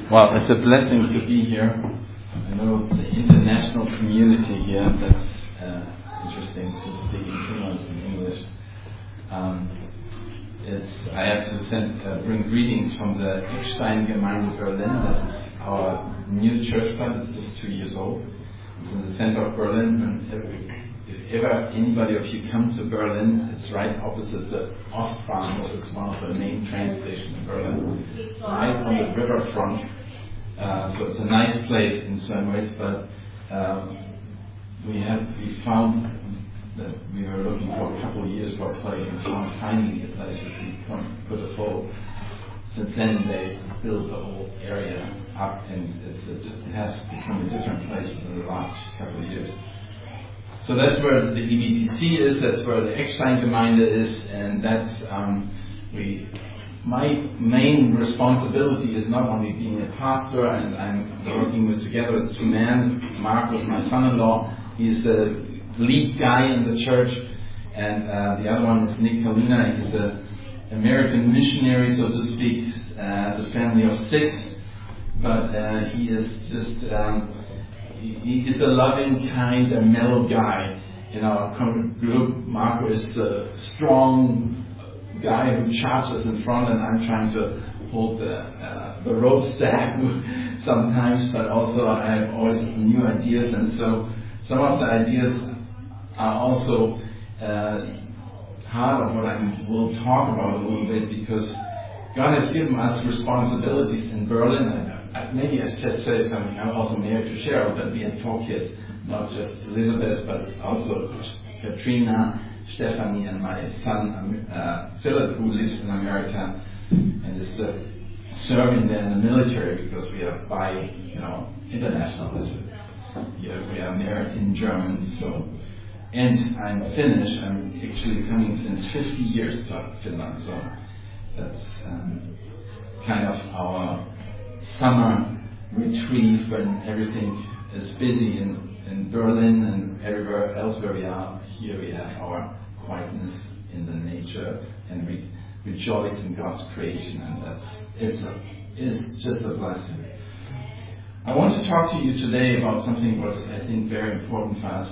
Well, it's a blessing to be here. I know it's an international community here. That's interesting to speak in Finland and English. I have to bring greetings from the Eckstein Gemeinde Berlin. That is our new church plant. It's just 2 years old. It's in the center of Berlin. And if ever anybody of you come to Berlin, it's right opposite the Ostbahnhof. It's one of the main train stations in Berlin. It's right on the riverfront. So it's a nice place in some ways, but we found that we were looking for a couple of years for a place and found finally a place where we could afford. Since then they built the whole area up, and it has become a different place within the last couple of years. So that's where the EBTC is, that's where the Eckstein Gemeinde is, and that's my main responsibility is not only being a pastor, and I'm working together as two men. Mark was my son-in-law. He's the lead guy in the church, and the other one is Nick Kalina. He's an American missionary, so to speak, as a family of 6. But he is just he is a loving, kind, and mellow guy. In our group, Marco is the strong guy who charges in front, and I'm trying to hold the rope staff sometimes, but also I have always new ideas, and so some of the ideas are also part of what I will talk about a little bit, because God has given us responsibilities in Berlin. Maybe I should say something. I'm also married to Cheryl, but we have 4 kids, not just Elizabeth, but also Katrina, Stephanie, and my son Philip, who lives in America and is serving there in the military, because we are international. We are American German, so, and I'm Finnish. I'm actually coming since 50 years to Finland, so that's kind of our summer retreat when everything is busy in Berlin and everywhere else where we are. Here we have our quietness in the nature, and we rejoice in God's creation, and it's just a blessing. I want to talk to you today about something what is, I think, very important for us.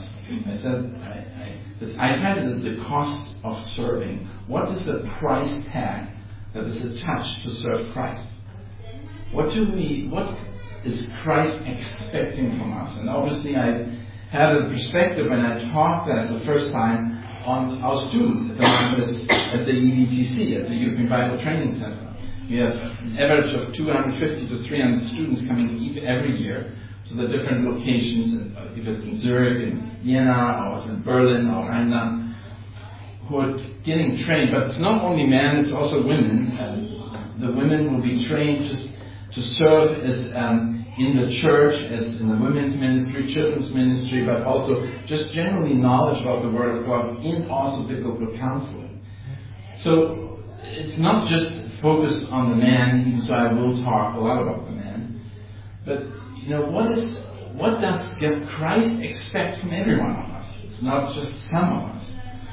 I titled it "The Cost of Serving." What is the price tag that is attached to serve Christ? What is Christ expecting from us? And obviously I had a perspective when I taught that the first time on our students at the EBTC, at the European Bible Training Center. We have an average of 250 to 300 students coming every year to the different locations, if it's in Zurich, in Vienna, or in Berlin, or Rhineland, who are getting trained. But it's not only men, it's also women. The women will be trained just to serve as in the church, as in the women's ministry, children's ministry, but also just generally knowledge about the Word of God in also biblical counseling. So it's not just focused on the man, even so I will talk a lot about the man. But what does Christ expect from every one of us? It's not just some of us.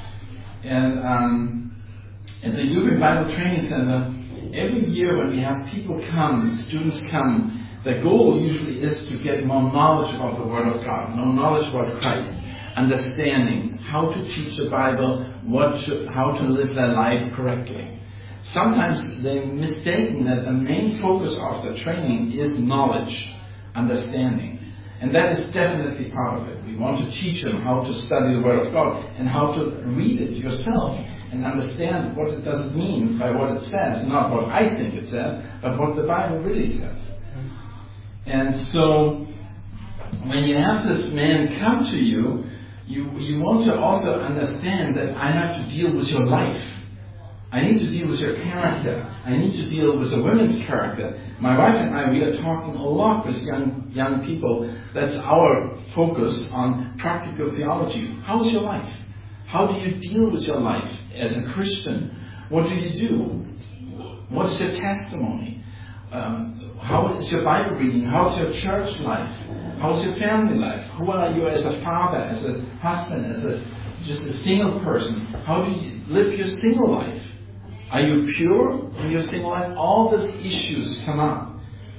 And at the European Bible Training Center, every year when we have people come, students come, the goal usually is to get more knowledge about the Word of God, more knowledge about Christ, understanding how to teach the Bible, how to live their life correctly. Sometimes they're mistaken that the main focus of the training is knowledge, understanding. And that is definitely part of it. We want to teach them how to study the Word of God and how to read it yourself and understand what it does mean by what it says, not what I think it says, but what the Bible really says. And so, when you have this man come to you, you want to also understand that I have to deal with your life. I need to deal with your character. I need to deal with a woman's character. My wife and I, we are talking a lot with young people. That's our focus on practical theology. How's your life? How do you deal with your life as a Christian? What do you do? What is your testimony? How is your Bible reading? How's your church life? How's your family life? Who are you as a father, as a husband, as just a single person? How do you live your single life? Are you pure in your single life? All these issues come up.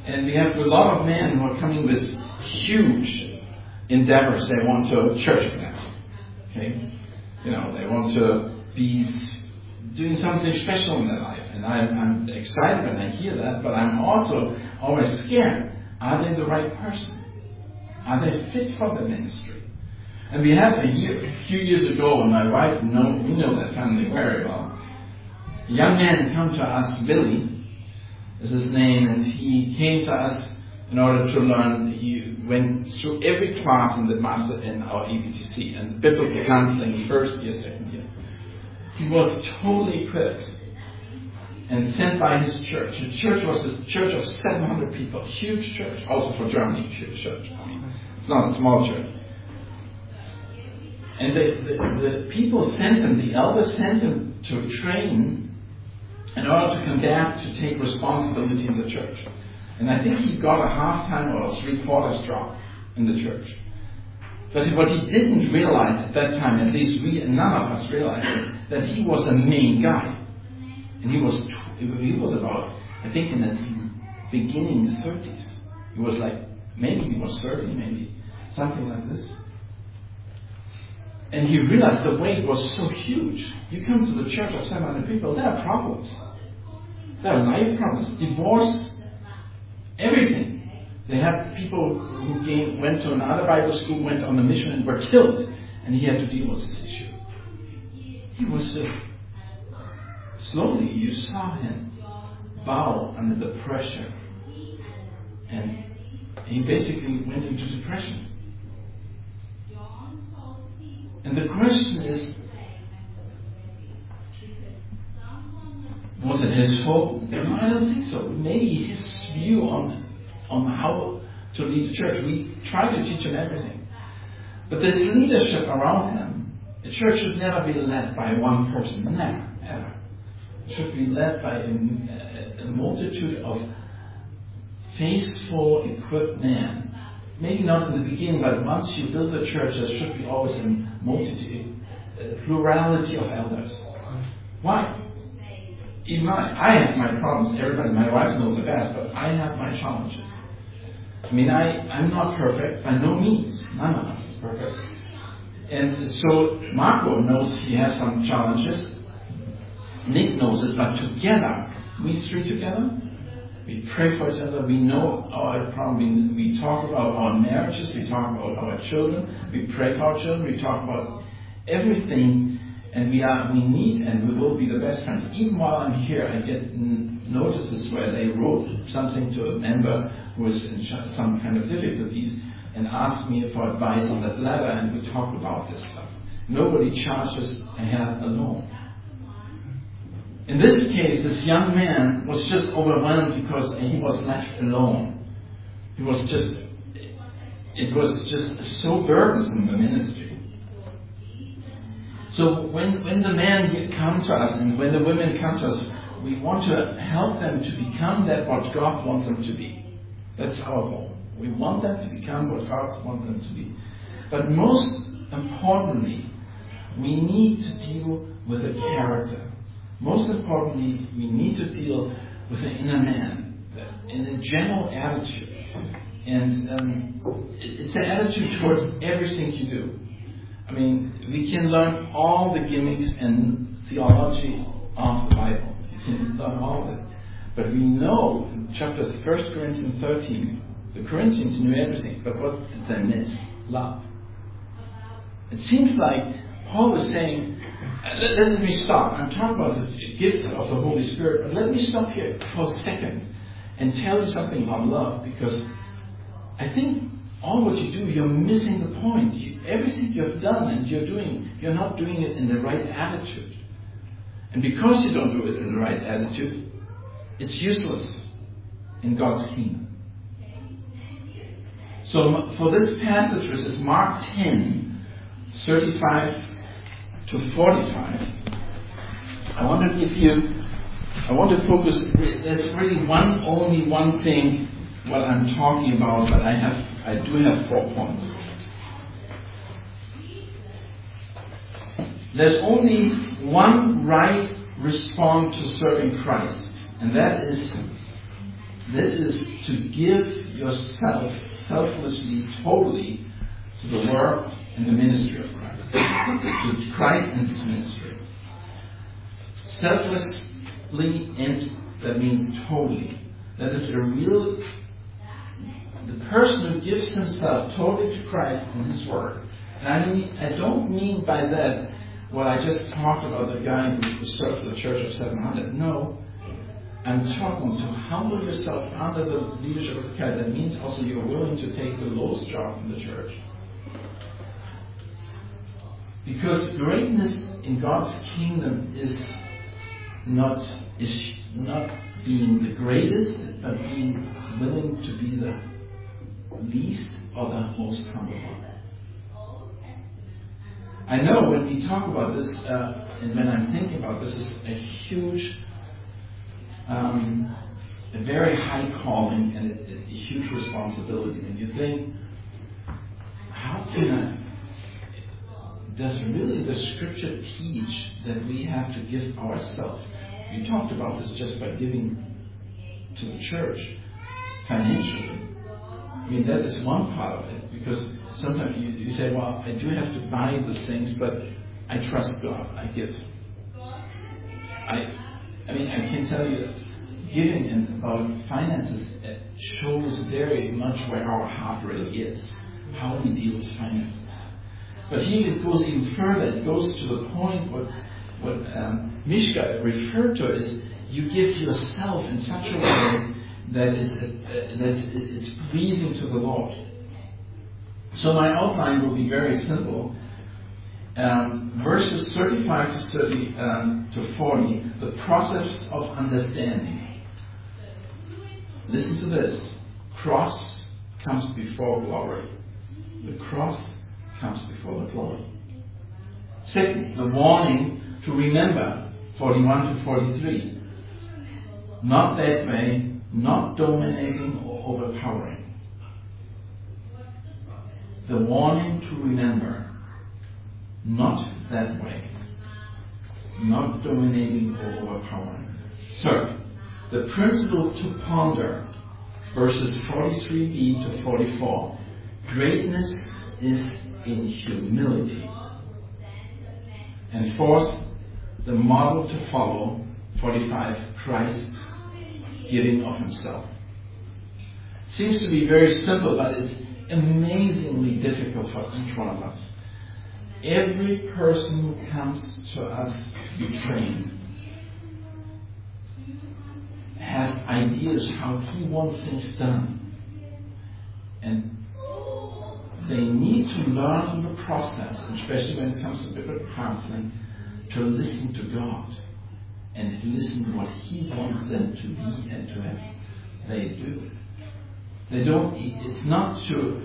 And we have a lot of men who are coming with huge endeavors. They want to church plant. Okay? You know, they want to be doing something special in their life. And I'm excited when I hear that, but I'm also always scared. Are they the right person? Are they fit for the ministry? And we had a few years ago, and my wife, we know that family very well. A young man come to us, Billy is his name, and he came to us in order to learn. He went through every class in the master in our EBTC and biblical counseling, first year, second year. He was totally equipped and sent by his church. The church was a church of 700 people, huge church, also for Germany, huge church. I mean, it's not a small church. And the people sent him, the elders sent him to train in order to come back to take responsibility in the church. And I think he got a half-time or a three-quarters job in the church. But what he didn't realize at that time, at least none of us realized it, that he was a main guy. And he was about, I think in the beginning 30s. He was like, maybe he was 30, maybe something like this. And he realized the weight was so huge. You come to the church of 700 people, there are problems. There are life problems, divorce, everything. They have people who went to another Bible school, went on a mission and were killed. And he had to deal with this issue. He was just, slowly you saw him bow under the pressure. And he basically went into depression. And the question is, was it his fault? I don't think so. Maybe his view on how to lead the church. We try to teach him everything. But this leadership around him, the church should never be led by one person. Never, ever. It should be led by a multitude of faithful, equipped men. Maybe not in the beginning, but once you build a church, there should be always a multitude, a plurality of elders. Why? Even I have my problems. Everybody, my wife knows the best, but I have my challenges. I mean, I'm not perfect by no means. None of us is perfect. And so Marco knows he has some challenges. Nick knows it, but together, we three together, we pray for each other. We know our problem. We talk about our marriages. We talk about our children. We pray for our children. We talk about everything. And we need and we will be the best friends. Even while I'm here, I get notices where they wrote something to a member who is in some kind of difficulties and asked me for advice on that letter, and we talk about this stuff. Nobody charges a hand alone. In this case, this young man was just overwhelmed because he was left alone. It was just so burdensome, the ministry. So when the men come to us and when the women come to us, we want to help them to become that what God wants them to be. That's our goal. We want them to become what God wants them to be. But most importantly, we need to deal with the character. Most importantly, we need to deal with the inner man, in a general attitude. And it's an attitude towards everything you do. I mean, we can learn all the gimmicks and theology of the Bible. You can learn all of it. But we know in chapters 1 Corinthians 13, the Corinthians knew everything. But what did they miss? Love. It seems like Paul is saying, let me stop. I'm talking about the gifts of the Holy Spirit, but let me stop here for a second and tell you something about love, because I think all what you do, you're missing the point. Everything you've done and you're not doing it in the right attitude. And because you don't do it in the right attitude, it's useless in God's kingdom. So for this passage, which is Mark 10, 35 to 45, I want to focus. There's really only one thing what I'm talking about, but I do have 4 points. There's only one right response to serving Christ, and that is That is to give yourself selflessly, totally, to the work and the ministry of Christ. To Christ and His ministry. Selflessly, and that means totally. That is the person who gives himself totally to Christ and His work. And I don't mean by that what I just talked about, the guy who served the church of 700. No. I'm talking to humble yourself under the leadership of Christ. That means also you're willing to take the lowest job in the church. Because greatness in God's kingdom is not being the greatest, but being willing to be the least or the most humble one. I know when we talk about this, and when I'm thinking about this, is a huge, a very high calling and a huge responsibility. And you think, how can does really the Scripture teach that we have to give ourselves? You talked about this just by giving to the church financially. I mean, that is one part of it, because sometimes you say, well, I do have to buy the things, but I trust God, I give. I mean, I can tell you, giving about finances shows very much where our heart really is, how we deal with finances. But here it goes even further. It goes to the point what Mishka referred to is you give yourself in such a way that it's pleasing to the Lord. So my outline will be very simple. Verses 35 to 40, the process of understanding. Listen to this. Cross comes before glory. The cross comes before the glory. Second, the warning to remember, 41 to 43. Not that way, not dominating or overpowering. The warning to remember, not that way, not dominating or overpowering. Third, the principle to ponder, verses 43b to 44. Greatness is in humility. And fourth, the model to follow, 45, Christ's giving of Himself. Seems to be very simple, but it's amazingly difficult for each one of us. Every person who comes to us to be trained has ideas how he wants things done. And they need to learn the process, especially when it comes to biblical counseling, to listen to God and listen to what He wants them to be and to have. They do. They don't. It's not to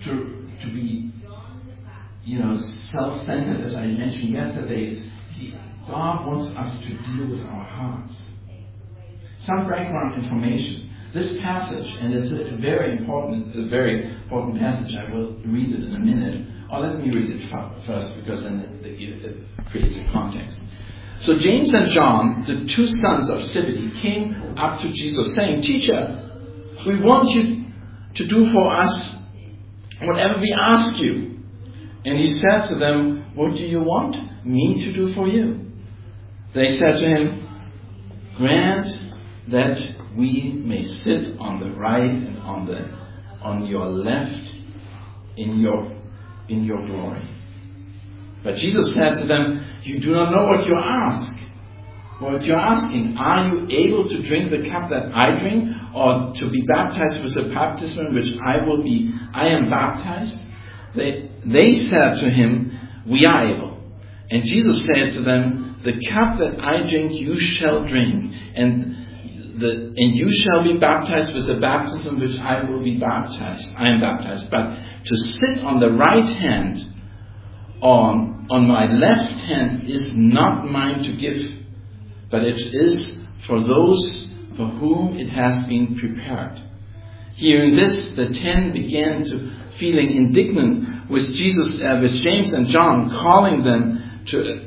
be, self-centered, as I mentioned yesterday. It's God wants us to deal with our hearts. Some background information. This passage, and it's a very important passage. I will read it in a minute. Or let me read it first, because then it creates a context. So James and John, the two sons of Zebedee, came up to Jesus saying, "Teacher, we want you to do for us whatever we ask you." And He said to them, "What do you want me to do for you?" They said to Him, "Grant that we may sit on the right and on your left in your glory." But Jesus said to them, "You do not know what you ask. What you're asking, are you able to drink the cup that I drink, or to be baptized with the baptism which I am baptized?" They said to Him, "We are able." And Jesus said to them, "The cup that I drink you shall drink, and you shall be baptized with the baptism which I am baptized. But to sit on the right hand, on my left hand, is not mine to give, but it is for those for whom it has been prepared." Hearing this, the 10 began to feeling indignant with Jesus, with James and John, calling them to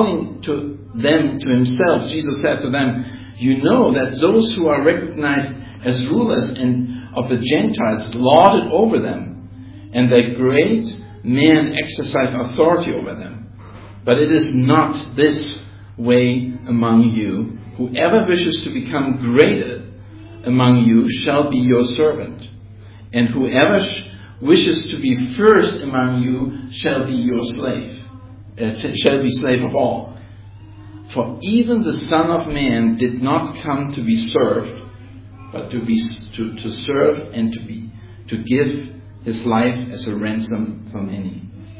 them to Himself. Jesus said to them, "You know that those who are recognized as rulers and of the Gentiles, lorded over them, and their great men exercise authority over them. But it is not this way among you. Whoever wishes to become greater among you shall be your servant, and whoever wishes to be first among you shall be your slave, shall be slave of all. For even the Son of Man did not come to be served, but to serve and to give his life as a ransom for many.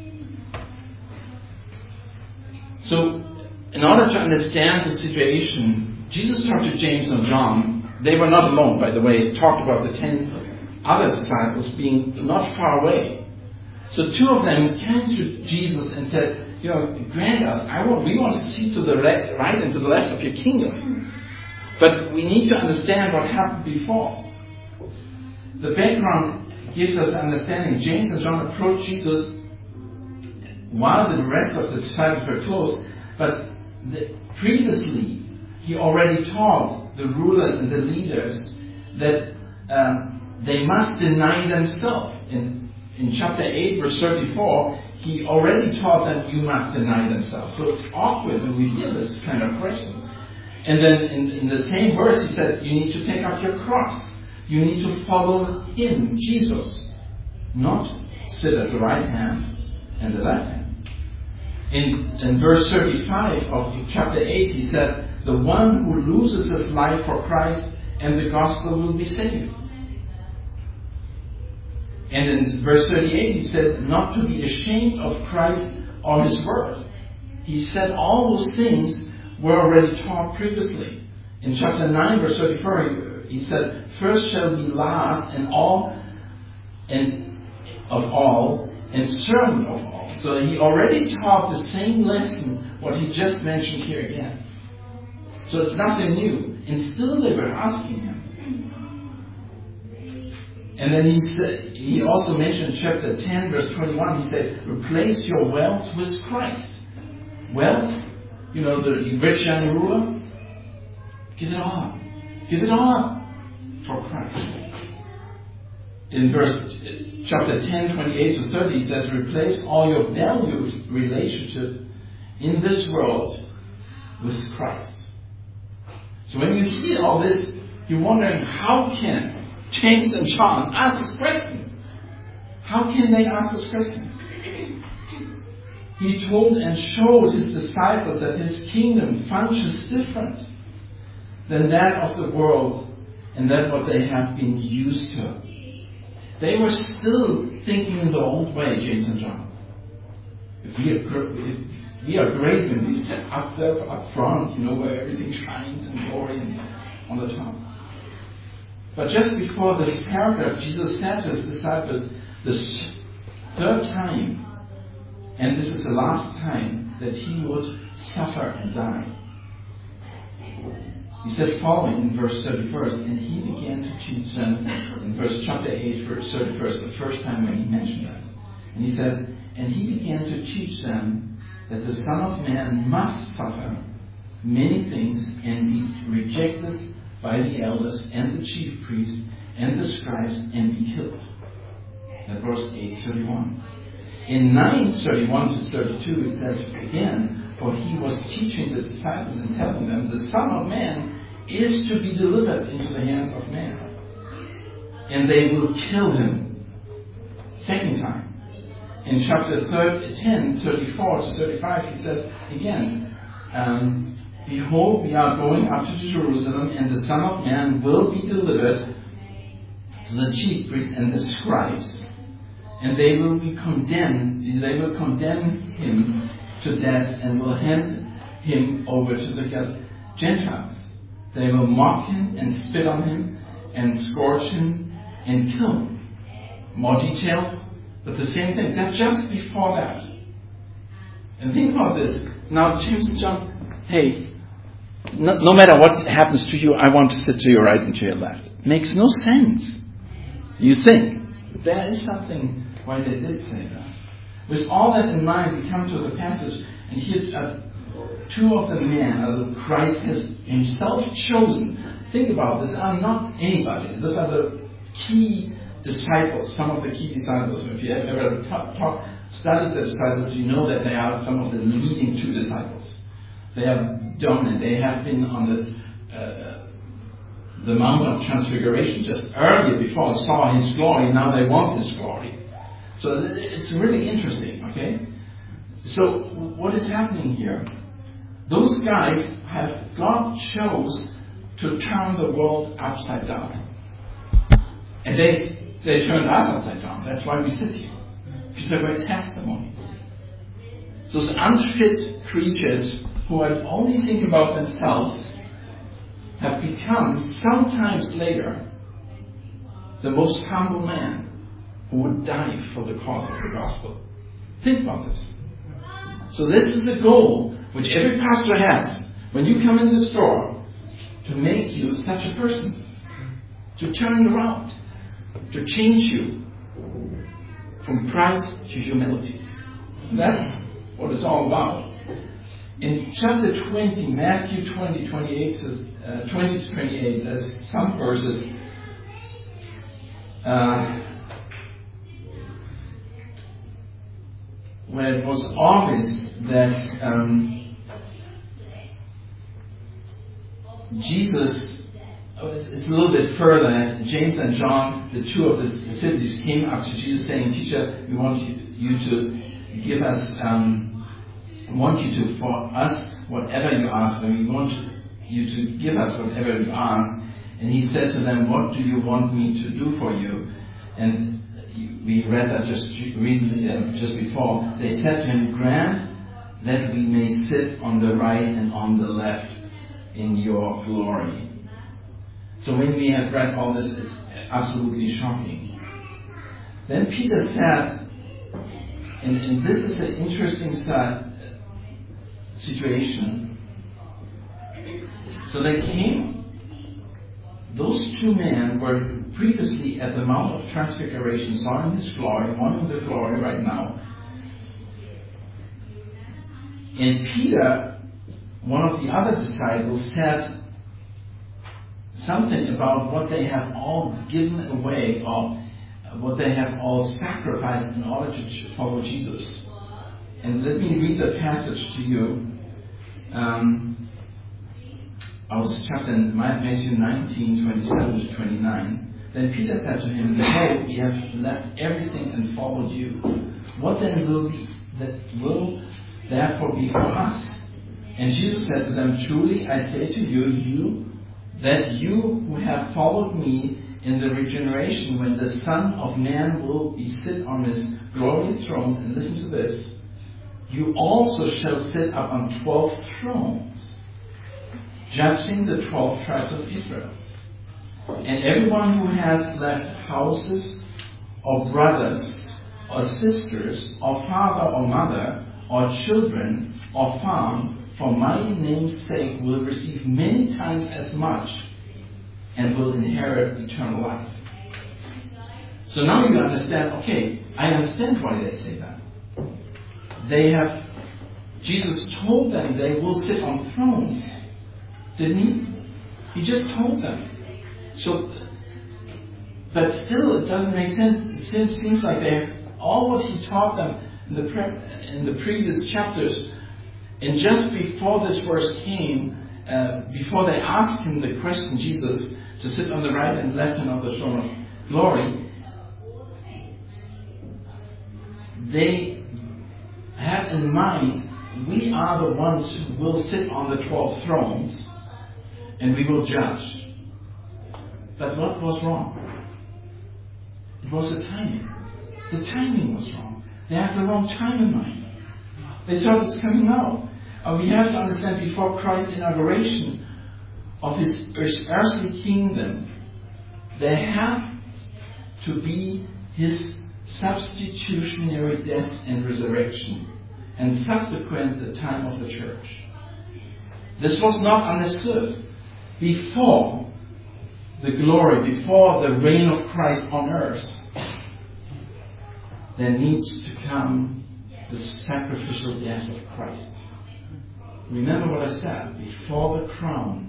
So, in order to understand the situation, Jesus talked to James and John. They were not alone, by the way. It talked about the 10 other disciples being not far away. So 2 of them came to Jesus and said, grant us, we want to see to the right and to the left of your kingdom. But we need to understand what happened before. The background gives us understanding. James and John approached Jesus while the rest of the disciples were close, but previously he already taught the rulers and the leaders that they must deny themselves. In chapter 8, verse 34, he already taught them you must deny themselves. So it's awkward when we hear this kind of question. And then in the same verse he said you need to take up your cross. You need to follow him, Jesus, not sit at the right hand and the left hand. In verse 35 of chapter 8 he said, the one who loses his life for Christ and the gospel will be saved. And in verse 38 he said, not to be ashamed of Christ or his word. He said all those things were already taught previously. In chapter 9 verse 34 he said, first shall be last and of all and servant of all. So he already taught the same lesson what he just mentioned here again. So it's nothing new. And still they were asking him. And then he also mentioned in chapter 10 verse 21, he said, replace your wealth with Christ. Wealth, the rich young ruler, give it all up. Give it all up for Christ. In chapter 10, 28 to 30, he says, replace all your valued relationship in this world with Christ. So when you hear all this, you're wondering, how can James and John ask this question? How can they ask this question? He told and showed his disciples that his kingdom functions different than that of the world and that what they have been used to. They were still thinking in the old way, James and John. If we are great when we sit up there, up front, where everything shines and glory and on the top. But just before this paragraph, Jesus said to his disciples, this third time, and this is the last time, that he would suffer and die. He said following in verse 31, and he began to teach them in chapter 8, verse 31, the first time when he mentioned that. And he said, and he began to teach them that the Son of Man must suffer many things and be rejected by the elders and the chief priests and the scribes and be killed. That verse 8:31. In 9:31 to 32 it says again, for he was teaching the disciples and telling them, the Son of Man is to be delivered into the hands of men, and they will kill him. Second time. In chapter 10, 34 to 35, he says again, behold, we are going up to Jerusalem, and the Son of Man will be delivered to the chief priests and the scribes, and they will condemn him to death and will hand him over to the Gentiles. They will mock him and spit on him and scourge him and kill him. More detailed, but the same thing. That's just before that. And think about this. Now, James and John, hey, no matter what happens to you, I want to sit to your right and to your left. Makes no sense. You think. But there is something why they did say that. With all that in mind, we come to the passage, and here two of the men Christ has himself chosen, think about this, are not anybody. These are the key disciples, some of the key disciples. If you have ever studied the disciples, you know that they are some of the leading two disciples. They are dominant. They have been on the Mount of Transfiguration just earlier before saw his glory. Now they want his glory. So it's really interesting, okay? So what is happening here? Those guys God chose to turn the world upside down. And they turned us upside down. That's why we sit here. Because they're a testimony. Those unfit creatures who would only think about themselves have become, sometimes later, the most humble man who would die for the cause of the gospel. Think about this. So this is a goal which every pastor has when you come in the store, to make you such a person, to turn you around, to change you from pride to humility. And that's what it's all about. In chapter 20, Matthew 20, 28 says, 20 to 28, there's some verses where it was obvious that Jesus, it's a little bit further. James and John, the two of the disciples, came up to Jesus saying, "Teacher, we want you to give us, for us whatever you ask, and we want you to give us whatever you ask." And he said to them, "What do you want me to do for you?" And we read that just recently, just before. They said to him, "Grant that we may sit on the right and on the left in your glory." So when we have read all this, it's absolutely shocking. Then Peter said, and this is an interesting situation. So they came, those two men were previously at the Mount of Transfiguration, saw him his glory, wanting the glory right now. And Peter, one of the other disciples, said something about what they have all given away, or what they have all sacrificed in order to follow Jesus. And let me read the passage to you. Matthew 19, 27 to 29. Then Peter said to him, "Behold, we have left everything and followed you. What then will therefore be for us?" And Jesus said to them, "Truly I say to you, that you who have followed me in the regeneration, when the Son of Man will be sit on his glorious thrones," and listen to this, "you also shall sit up on 12 thrones, judging the 12 tribes of Israel. And everyone who has left houses, or brothers, or sisters, or father or mother, or children, or farm, for my name's sake will receive many times as much, and will inherit eternal life." So now you understand, okay, I understand why they say that. Jesus told them they will sit on thrones, didn't he? He just told them. So, but still it doesn't make sense. It seems like all what he taught them in the previous chapters, and just before this verse came, before they asked him the question, Jesus, to sit on the right and left hand of the throne of glory, they had in mind, we are the ones who will sit on the 12 thrones, and we will judge. But what was wrong? It was the timing. The timing was wrong. They had the wrong time in mind. They thought it's coming now. We have to understand, before Christ's inauguration of his earthly kingdom, there had to be his substitutionary death and resurrection, and subsequent the time of the church. This was not understood before the glory, before the reign of Christ on earth. There needs to come the sacrificial death of Christ. remember what I said, before the crown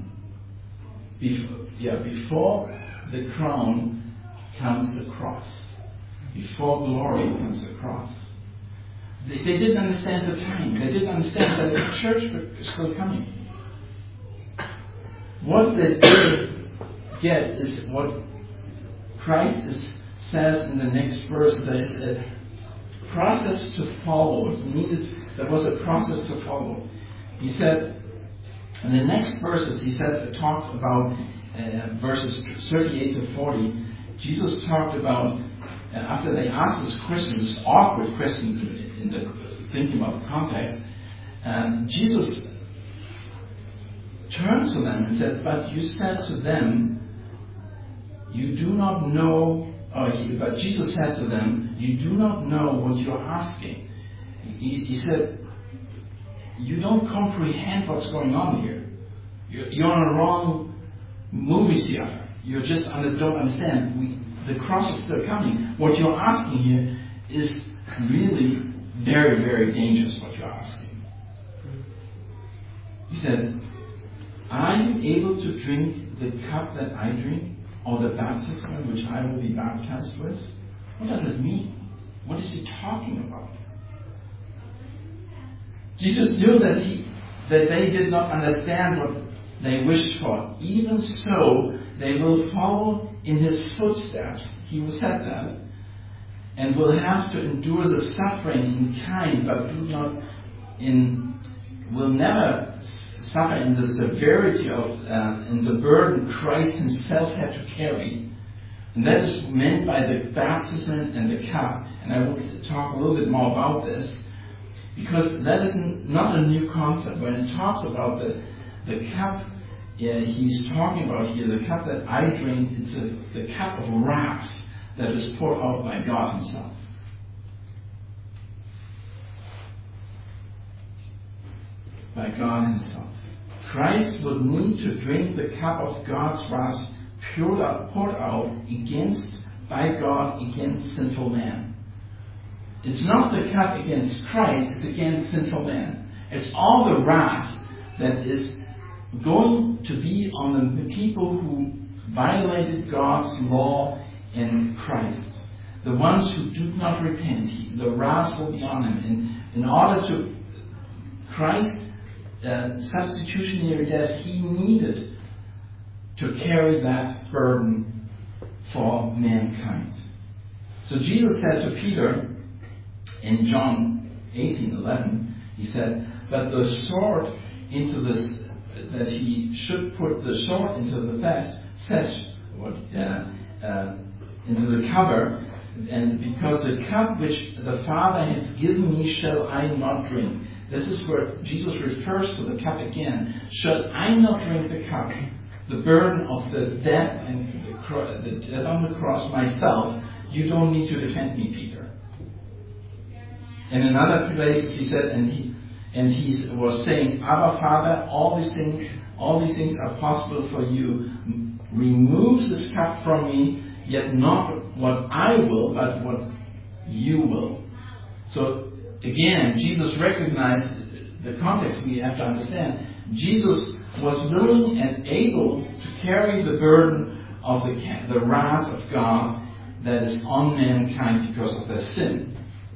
comes the cross. Before glory comes the cross. They didn't understand the time. They didn't understand that the church was still coming. What they did get is what Christ says in the next verse. There is a process to follow. There was a process to follow. He said, in the next verses, talked about verses 38 to 40. Jesus talked about, after they asked this question, this awkward question in the thinking about the context, Jesus turned to them and said, but you said to them, you do not know, but Jesus said to them, you do not know what you're asking. He said, you don't comprehend what's going on here. You're on a wrong movie theater. You just don't understand. The cross is still coming. What you're asking here is really very, very dangerous, what you're asking. He said, are you able to drink the cup that I drink, or the baptism in which I will be baptized with? What does it mean? What is he talking about? Jesus knew that they did not understand what they wished for. Even so, they will follow in his footsteps. He said that. And will have to endure the suffering in kind, but will never suffer in the severity of in the burden Christ himself had to carry. And that is meant by the baptism and the cup. And I want to talk a little bit more about this, because that is not a new concept. When it talks about the cup, he's talking about here, the cup that I drink, it's the cup of wrath that is poured out by God himself. By God himself. Christ would need to drink the cup of God's wrath poured out by God against sinful man. It's not the cup against Christ, it's against sinful man. It's all the wrath that is going to be on the people who violated God's law in Christ. The ones who do not repent, the wrath will be on them. And in order to Christ, substitutionary death, he needed to carry that burden for mankind. So Jesus said to Peter in John 18:11, he said, but the sword into this, that he should put the sword into the into the cover, and because the cup which the Father has given me shall I not drink. This is where Jesus refers to the cup again. Shall I not drink the cup, the burden of the death and the death on the cross myself? You don't need to defend me, Peter. And in other places he said, and he was saying, Abba, Father, all these things are possible for you. Remove this cup from me, yet not what I will, but what you will. So again, Jesus recognized the context we have to understand. Jesus was willing and able to carry the burden of the wrath of God that is on mankind because of their sin.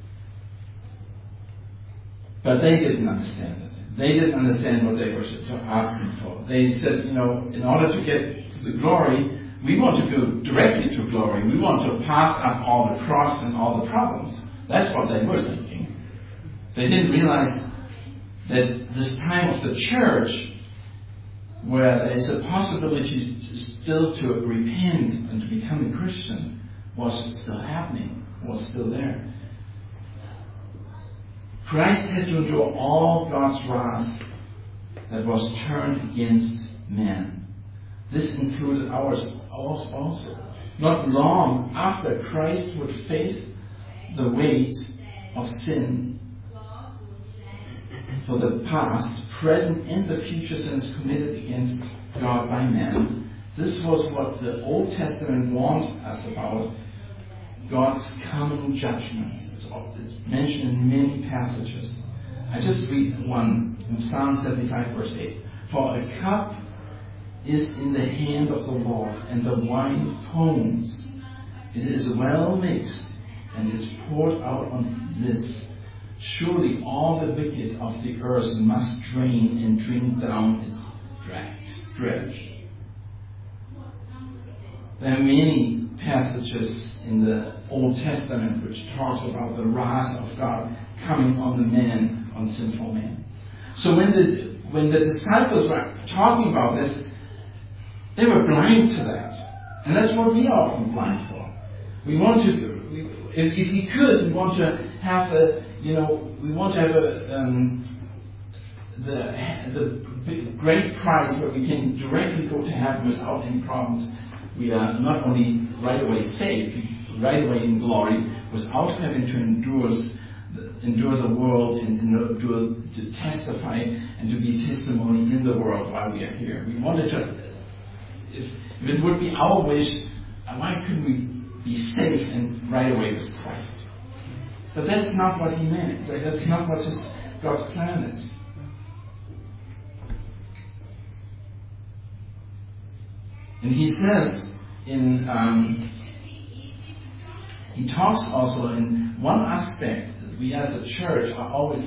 But they didn't understand it. They didn't understand what they were asking for. They said, in order to get to the glory, we want to go directly to glory. We want to pass up all the cross and all the problems. That's what they were thinking. They didn't realize that this time of the church, where there is a possibility still to repent and to become a Christian, was still happening, was still there. Christ had to endure all God's wrath that was turned against man. This included ours also. Not long after Christ would face the weight of sin for the past, present, and the future sins committed against God by man. This was what the Old Testament warned us about, God's coming judgment. It's mentioned in many passages I just read one in Psalm 75 verse 8. For a cup is in the hand of the Lord, and the wine foams. It is well mixed, and is poured out on this. Surely all the wicked of the earth must drain and drink down its dredge. There are many passages in the Old Testament which talks about the wrath of God coming on the man, on sinful man. So when the disciples were talking about this, they were blind to that. And that's what we are often blind for. We want to, if we could, we want to have the great prize where we can directly go to heaven without any problems. We are not only right away saved, right away in glory, without having to endure the world and to testify and to be testimony in the world while we are here. We wanted to, if it would be our wish, why couldn't we be safe and right away with Christ? But that's not what he meant. Right? That's not what God's plan is. And he says he talks also in one aspect, we as a church are always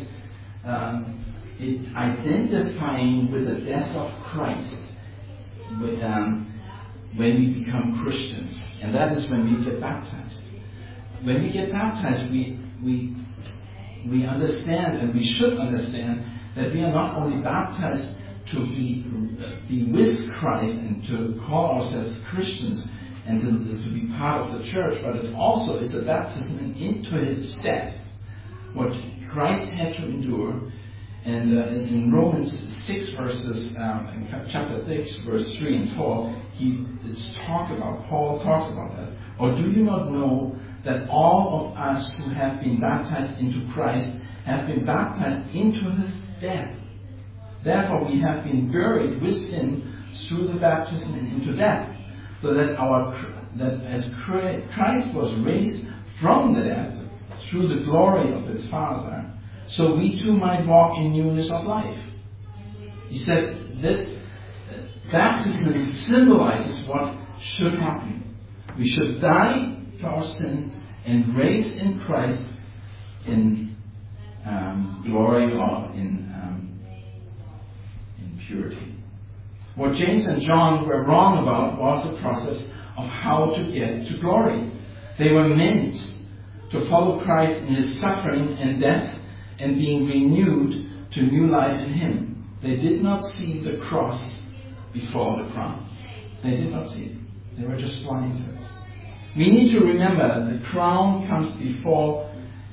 identifying with the death of Christ when we become Christians. And that is when we get baptized. When we get baptized, we understand, and we should understand, that we are not only baptized to be with Christ and to call ourselves Christians and to be part of the church, but it also is a baptism into his death. What Christ had to endure. And in Romans 6 verses, in chapter 6 verse 3 and 4, Paul talks about that. Or do you not know that all of us who have been baptized into Christ have been baptized into his death? Therefore we have been buried with him through the baptism into death, so that as Christ was raised from the dead through the glory of his Father, so we too might walk in newness of life. He said that baptism symbolizes what should happen. We should die to our sin and raise in Christ in glory or in purity. What James and John were wrong about was the process of how to get to glory. They were meant to follow Christ in his suffering and death and being renewed to new life in him. They did not see the cross before the crown. They did not see it. They were just blind to it. We need to remember that the crown comes before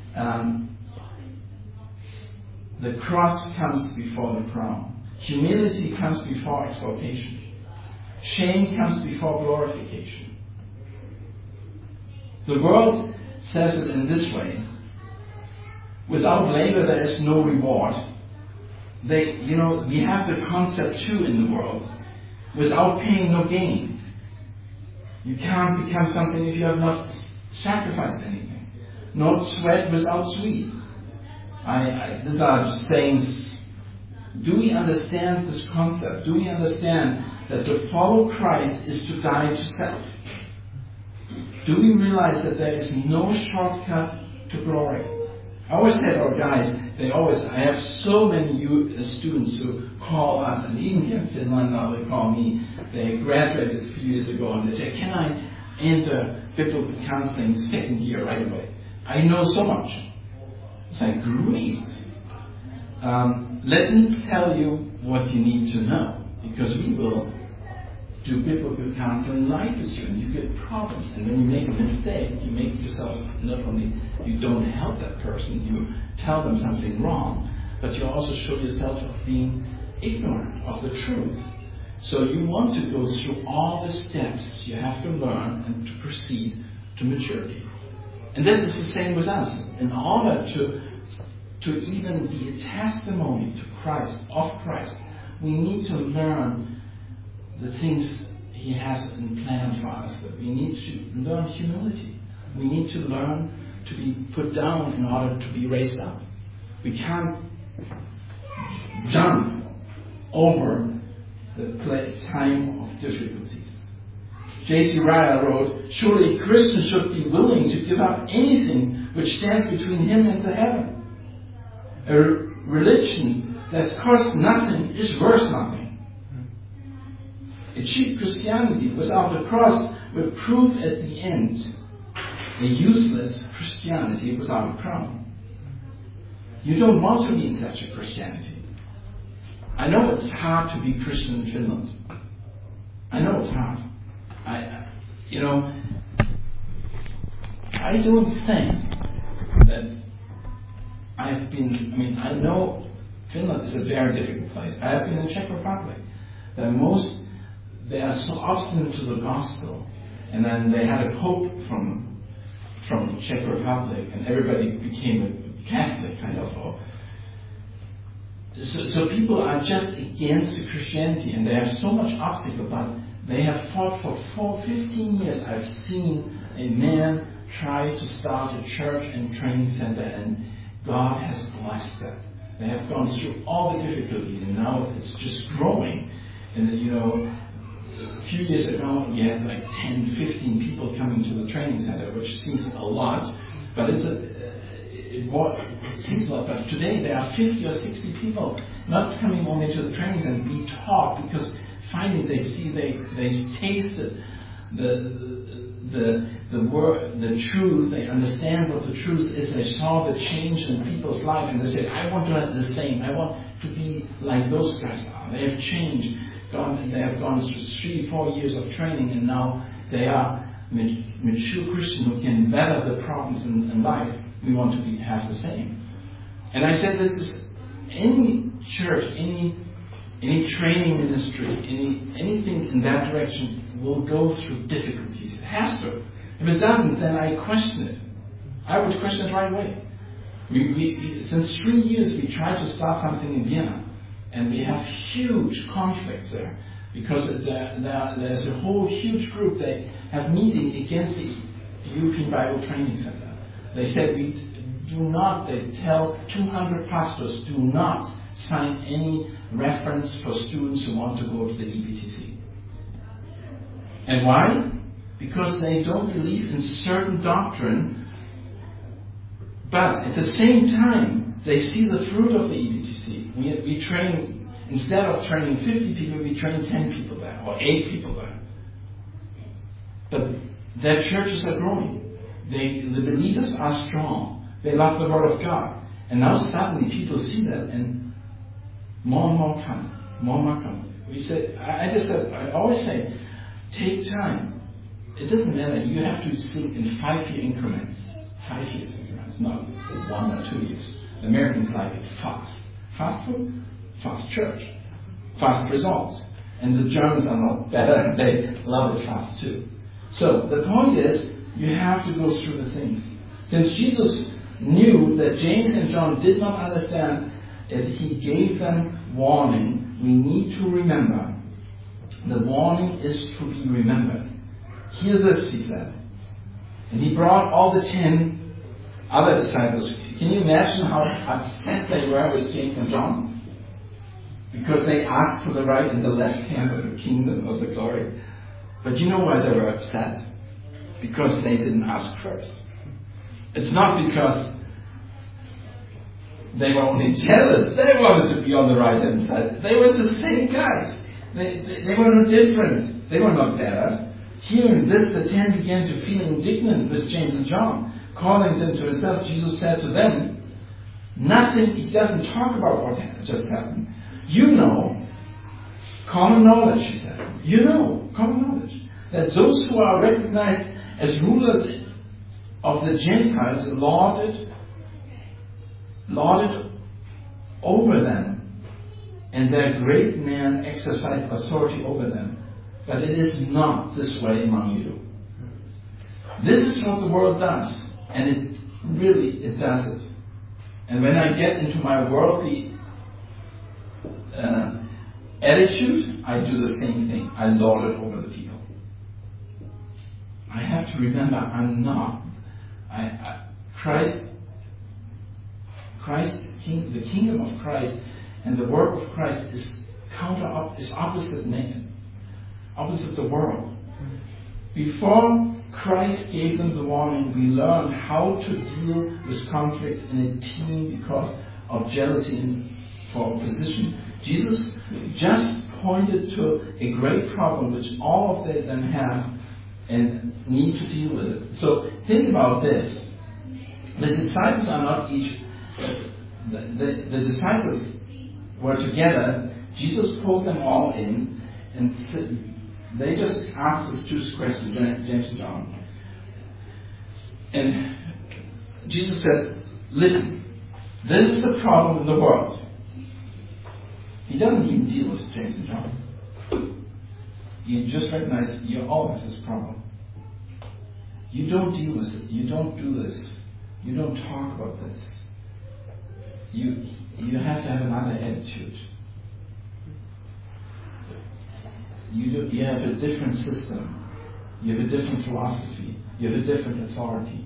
the cross comes before the crown. Humility comes before exaltation. Shame comes before glorification. The world says it in this way: without labor there is no reward. We have the concept too in the world: without pain, no gain. You can't become something if you have not sacrificed anything. Not sweat without sweat. These are just sayings. Do we understand this concept? Do we understand that to follow Christ is to die to self? Do we realize that there is no shortcut to glory? I always say to our guys, I have so many students who call us, and even here in Finland now they call me. They graduated a few years ago and they say, can I enter biblical counseling second year right away? I know so much. It's like, great. Let me tell you what you need to know, because we will do biblical counseling life with you, and you get problems. And when you make a mistake, you make yourself, not only you don't help that person, you tell them something wrong, but you also show yourself of being ignorant of the truth. So you want to go through all the steps you have to learn and to proceed to maturity. And this is the same with us. In order to even be a testimony to Christ, of Christ, we need to learn the things he has in plan for us. We need to learn humility. We need to learn to be put down in order to be raised up. We can't jump over the time of difficulties. J.C. Ryle wrote, "Surely a Christian should be willing to give up anything which stands between him and the heaven. A religion that costs nothing is worth nothing. A cheap Christianity without a cross will prove at the end a useless Christianity without a crown." You don't want to be in such a Christianity. I know it's hard to be Christian in Finland. I know it's hard. I don't think that I know Finland is a very difficult place. I have been in Czech Republic. They are so obstinate to the gospel, and then they had a pope from Czech Republic, and everybody became a Catholic kind of. So people are just against Christianity, and they have so much obstacle, but they have fought for 15 years. I've seen a man try to start a church and training center, and God has blessed that. They have gone through all the difficulties, and now it's just growing. And a few years ago, we had like 10, 15 people coming to the training center, which seems a lot, but it seems a lot. But today there are 50 or 60 people not coming only to the training center, be taught, because finally they see, they tasted the word, the truth. They understand what the truth is. They saw the change in people's life, and they said, "I want to have the same. I want to be like those guys are. They have changed. They have gone through 3-4 years of training, and now they are mature Christians who can weather the problems in life. We want to have the same." And I said, this is any church, any training ministry, anything in that direction will go through difficulties. It has to. If it doesn't, then I question it. I would question it right away. We since 3 years we tried to start something in Vienna, and we have huge conflicts there, because there's a whole huge group. They have meeting against the European Bible Training Center. They said they tell 200 pastors, do not sign any reference for students who want to go to the EBTC. And why? Because they don't believe in certain doctrine, but at the same time, they see the fruit of the EBTC. We train, instead of training 50 people, we train 10 people there, or 8 people there. But their churches are growing. The believers are strong. They love the Word of God. And now suddenly people see that, and more and more come. More and more come. I always say, take time. It doesn't matter. You have to think in 5-year increments. 5 years increments, not 1 or 2 years. The Americans like it fast. Fast food, fast church, fast results. And the Germans are not better. They love it fast too. So the point is, you have to go through the things. Since Jesus knew that James and John did not understand it, he gave them warning. We need to remember. The warning is to be remembered. Hear this, he said. And he brought all the 10 other disciples. Can you imagine how upset they were with James and John? Because they asked for the right and the left hand of the kingdom of the glory. But you know why they were upset? Because they didn't ask first. It's not because they were only jealous. They wanted to be on the right hand side. They were the same guys. They were not different. They were not better. Hearing this, the 10 began to feel indignant with James and John. Calling them to himself, Jesus said to them, nothing, he doesn't talk about what just happened. You know, common knowledge, he said. You know, common knowledge, that those who are recognized as rulers of the Gentiles lauded over them, and their great man exercised authority over them. But it is not this way among you. This is what the world does, and it does it. And when I get into my worldly attitude, I do the same thing. I lord it over the people. I have to remember, I'm not. Christ the kingdom of Christ and the work of Christ is opposite the world. Before Christ gave them the warning, we learned how to deal with conflicts in a team because of jealousy and for position. Jesus just pointed to a great problem which all of them have and need to deal with it. So think about this. The disciples are not each. The disciples were together. Jesus pulled them all in, and they just asked us two questions, James and John. And Jesus said, "Listen, this is the problem in the world." He doesn't even deal with James and John. You just recognize you all have this problem. You don't deal with it. You don't do this. You don't talk about this. You have to have another attitude. You have a different system. You have a different philosophy. You have a different authority.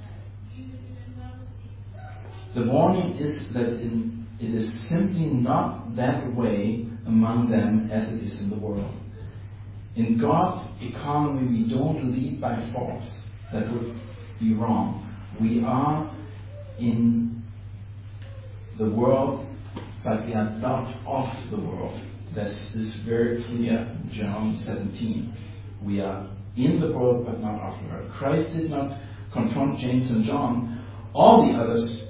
The warning is that it is simply not that way among them as it is in the world. In God's economy, we don't lead by force. That would be wrong. We are in the world, but we are not of the world. This is very clear in John 17. We are in the world, but not of the world. Christ did not confront James and John, all the others,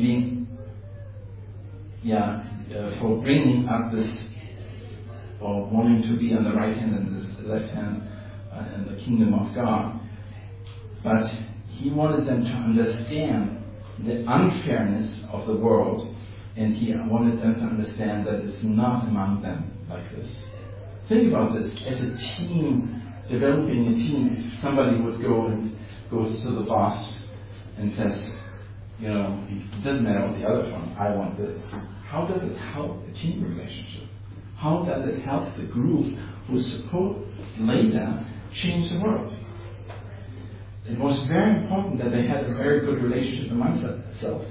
for bringing up this, or wanting to be on the right hand and the left hand in the kingdom of God. But he wanted them to understand the unfairness of the world, and he wanted them to understand that it's not among them like this. Think about this. As a team, developing a team, if somebody would goes to the boss and says, it doesn't matter what the other one, I want this. How does it help a team relationship? How does it help the group who is supposed to later change the world? It was very important that they had a very good relationship amongst themselves.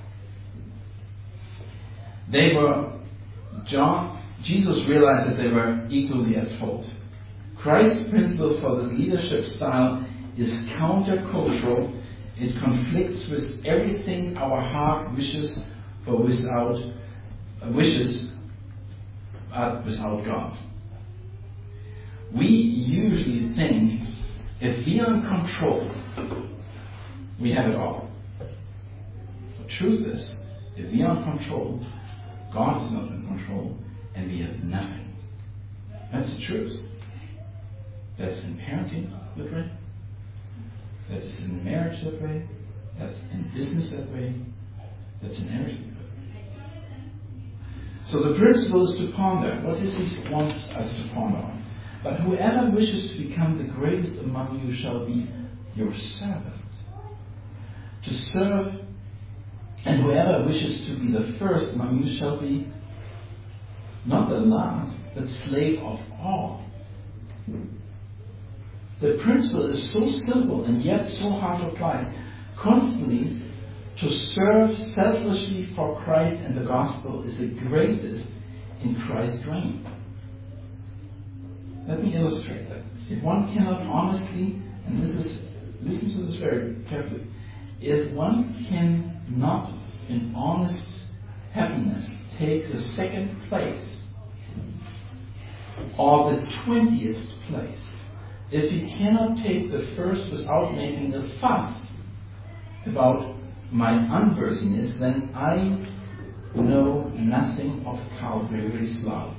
Jesus realized that they were equally at fault. Christ's principle for this leadership style is countercultural. It conflicts with everything our heart wishes for without God. We usually think if we are in control, we have it all. The truth is, if we are in control, God is not in control, and we have nothing. That's the truth. That's in parenting that way. That is in marriage that way. That's in business that way. That's in everything that way. So the principle is to ponder. What is He wants us to ponder on? But whoever wishes to become the greatest among you shall be your servant. To serve, and whoever wishes to be the first among you shall be not the last, but slave of all. The principle is so simple and yet so hard to apply. Constantly to serve selflessly for Christ and the gospel is the greatest in Christ's reign. Let me illustrate that. If one cannot honestly, and listen to this very carefully, if one cannot in honest happiness take the second place or the 20th place, if he cannot take the first without making a fuss about my unworthiness, then I know nothing of Calvary's love.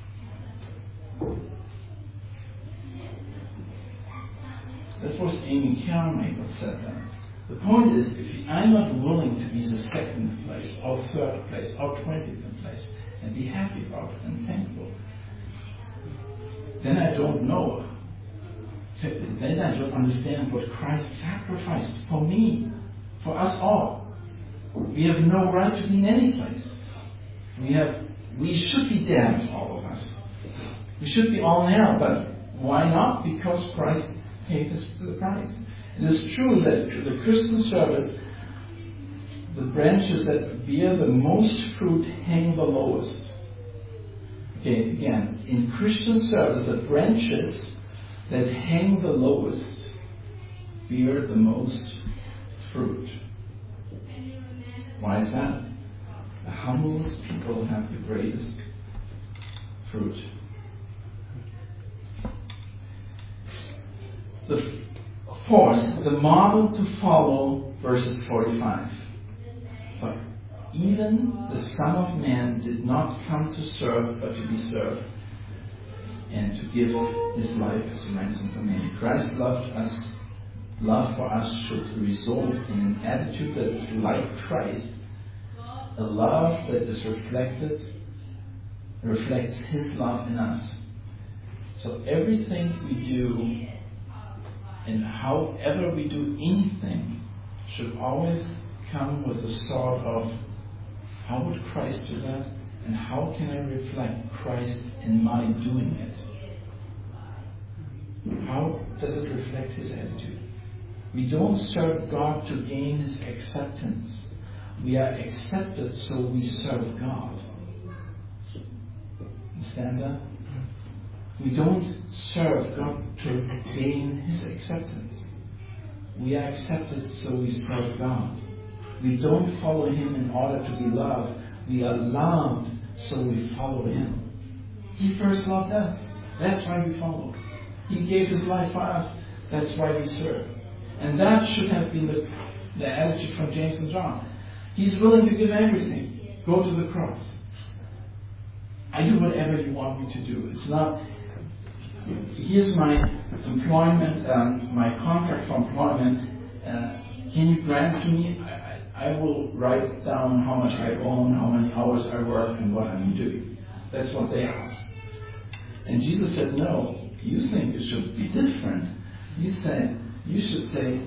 That was Amy Carmichael who said that. The point is, if I'm not willing to be the second place, or third place, or 20th place, and be happy about it and thankful, then I don't know. Then I don't understand what Christ sacrificed for me, for us all. We have no right to be in any place. We should be damned, all of us. We should be all in hell, but why not? Because Christ paid us the price. It is true that the Christian service, the branches that bear the most fruit hang the lowest. Okay, again, in Christian service, the branches that hang the lowest bear the most fruit. Why is that? The humblest people have the greatest fruit. The fourth, the model to follow, verses 45. But even the Son of Man did not come to serve, but to be served, and to give his life as a ransom for many. Christ's love for us should result in an attitude that is like Christ, a love that is reflects his love in us. So everything we do, and however we do anything, should always come with the thought of, how would Christ do that? And how can I reflect Christ in my doing it? How does it reflect his attitude? We don't serve God to gain his acceptance. We are accepted so we serve God. Understand that? We don't serve God to gain his acceptance. We are accepted so we serve God. We don't follow him in order to be loved. We are loved so we follow him. He first loved us. That's why we follow. He gave his life for us. That's why we serve. And that should have been the attitude from James and John. He's willing to give everything. Go to the cross. I do whatever you want me to do. It's not, here's my employment, my contract for employment. Can you grant to me? I will write down how much I own, how many hours I work, and what I'm doing. That's what they ask. And Jesus said, no, you think it should be different. You should say,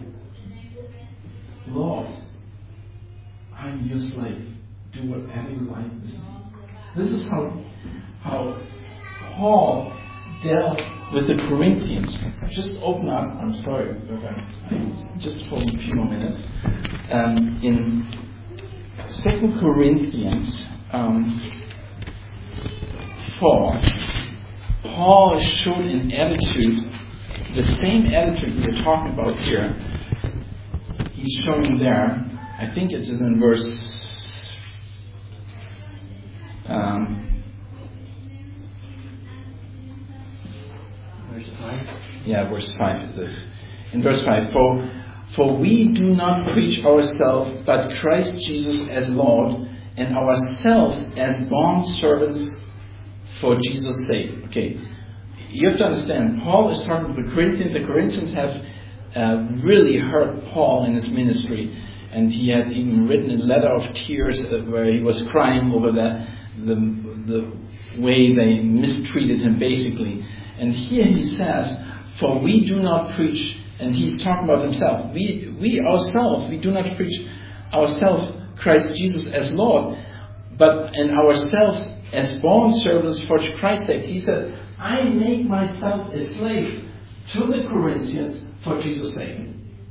Lord, I'm your slave. Do whatever you like with me. This is how Paul dealt with the Corinthians. Just open up. I'm sorry, just for a few more minutes. In 2 Corinthians 4, Paul showed an attitude, the same attitude we were talking about here. He's showing there. I think it's in verse. Verse 5 is this. In verse 5, For we do not preach ourselves, but Christ Jesus as Lord, and ourselves as bond servants for Jesus' sake. Okay, you have to understand, Paul is talking to the Corinthians. The Corinthians have really hurt Paul in his ministry, and he had even written a letter of tears where he was crying over the way they mistreated him, basically. And here he says, for we do not preach, and he's talking about himself. We ourselves, we do not preach ourselves Christ Jesus as Lord, and ourselves as bond servants for Christ's sake. He said, I make myself a slave to the Corinthians for Jesus' sake.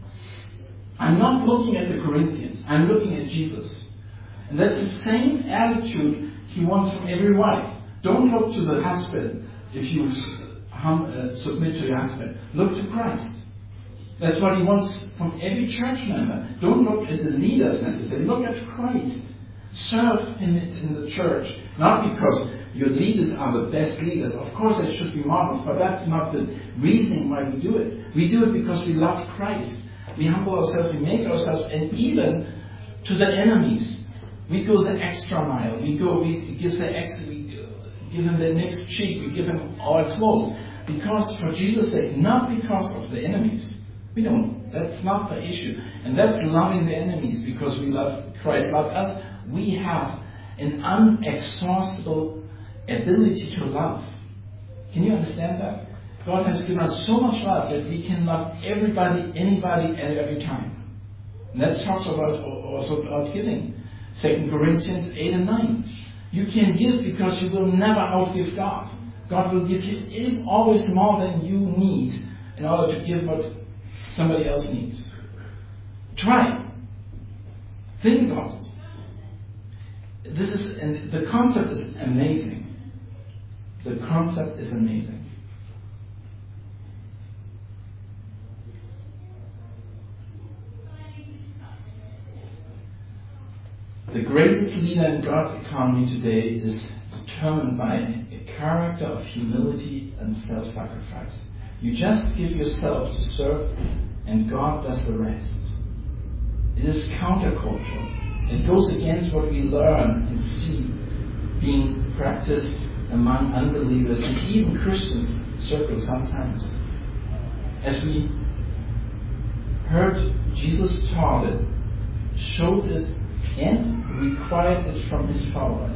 I'm not looking at the Corinthians. I'm looking at Jesus. And that's the same attitude he wants from every wife. Don't look to the husband if you submit to your husband. Look to Christ. That's what he wants from every church member. Don't look at the leaders necessarily. Look at Christ. Serve in the church. Not because your leaders are the best leaders. Of course they should be models, but that's not the reason why we do it. We do it because we love Christ. We humble ourselves, we make ourselves, and even to the enemies. We go the extra mile. We give them the next cheek. We give them our clothes. Because for Jesus' sake, not because of the enemies. We don't. That's not the issue. And that's loving the enemies because we love Christ loved us. We have an unexhaustible ability to love. Can you understand that? God has given us so much love that we can love everybody, anybody, at every time. And that talks also about giving. 2 Corinthians 8 and 9. You can give because you will never outgive God. God will give you always more than you need in order to give what somebody else needs. Try. Think about it. And the concept is amazing. The concept is amazing. The greatest leader in God's economy today is determined by a character of humility and self-sacrifice. You just give yourself to serve, and God does the rest. It is countercultural. It goes against what we learn and see being practiced among unbelievers and even Christian circles sometimes. As we heard, Jesus taught it, showed it, and required it from his followers.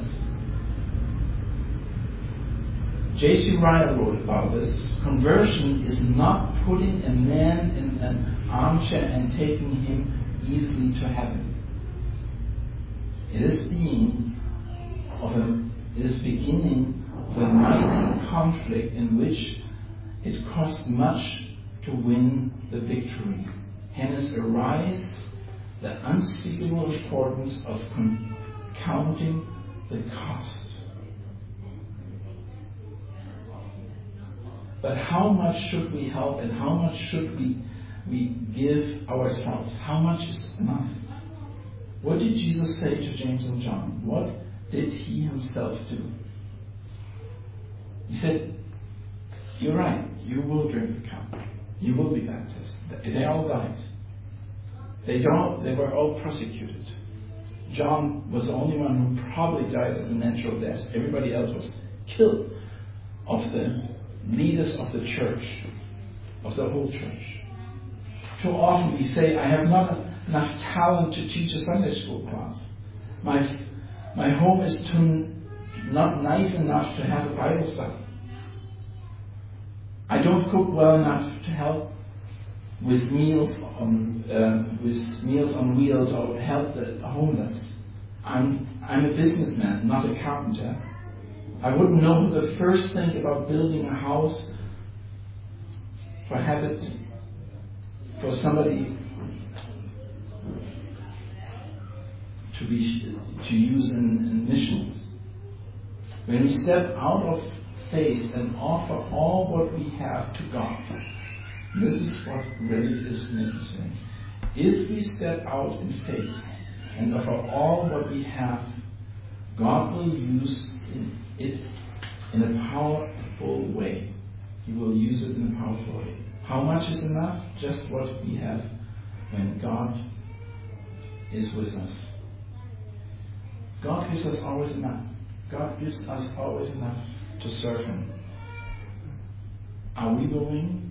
J.C. Ryle wrote about this. Conversion is not putting a man in an armchair and taking him easily to heaven. It is beginning of a mighty conflict in which it costs much to win the victory. Hence arise the unspeakable importance of counting the cost. But how much should we help and how much should we give ourselves? How much is enough? What did Jesus say to James and John? What did he himself do? He said, you're right, you will drink the cup. You will be baptized. They all died. They were all persecuted. John was the only one who probably died as a natural death. Everybody else was killed of the leaders of the church, of the whole church. Too often we say, I have not enough talent to teach a Sunday school class. My home is not nice enough to have a Bible study. I don't cook well enough to help with meals on wheels or help the homeless. I'm a businessman, not a carpenter. I wouldn't know the first thing about building a house for somebody to use in missions. When we step out of faith and offer all what we have to God, this is what really is necessary. If we step out in faith and offer all what we have, God will use it in a powerful way. He will use it in a powerful way. How much is enough? Just what we have when God is with us. God gives us always enough. God gives us always enough to serve Him. Are we willing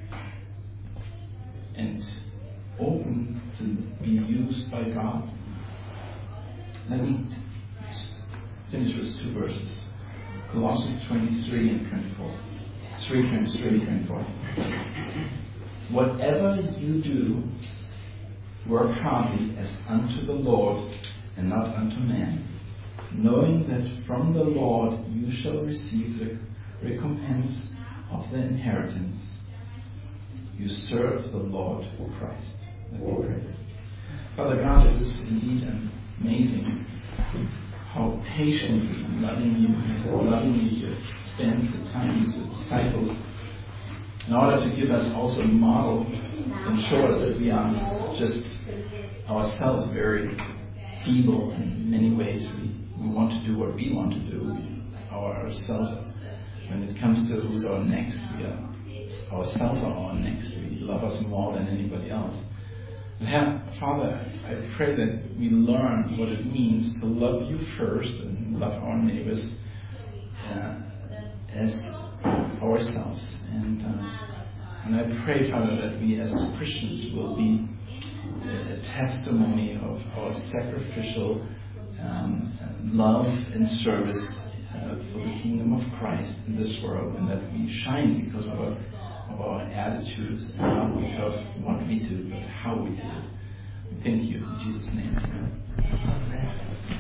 and open to be used by God? Let me finish with two verses. Colossians 23 and 24. 3:23, 24. Whatever you do, work heartily as unto the Lord and not unto man, knowing that from the Lord you shall receive the recompense of the inheritance. You serve the Lord Christ. Let me pray. Father God, it is indeed amazing how patiently loving you spend the time with the disciples in order to give us also a model and show us that we are just ourselves very feeble in many ways. We want to do what we want to do ourselves. When it comes to who's our next, we are ourselves are our next. We love us more than anybody else. Father, I pray that we learn what it means to love you first and love our neighbors as ourselves. And I pray, Father, that we as Christians will be a testimony of our sacrificial love and service for the kingdom of Christ in this world, and that we shine because of our attitudes, and not because of what we do, but how we do it. Thank you. In Jesus' name. Amen.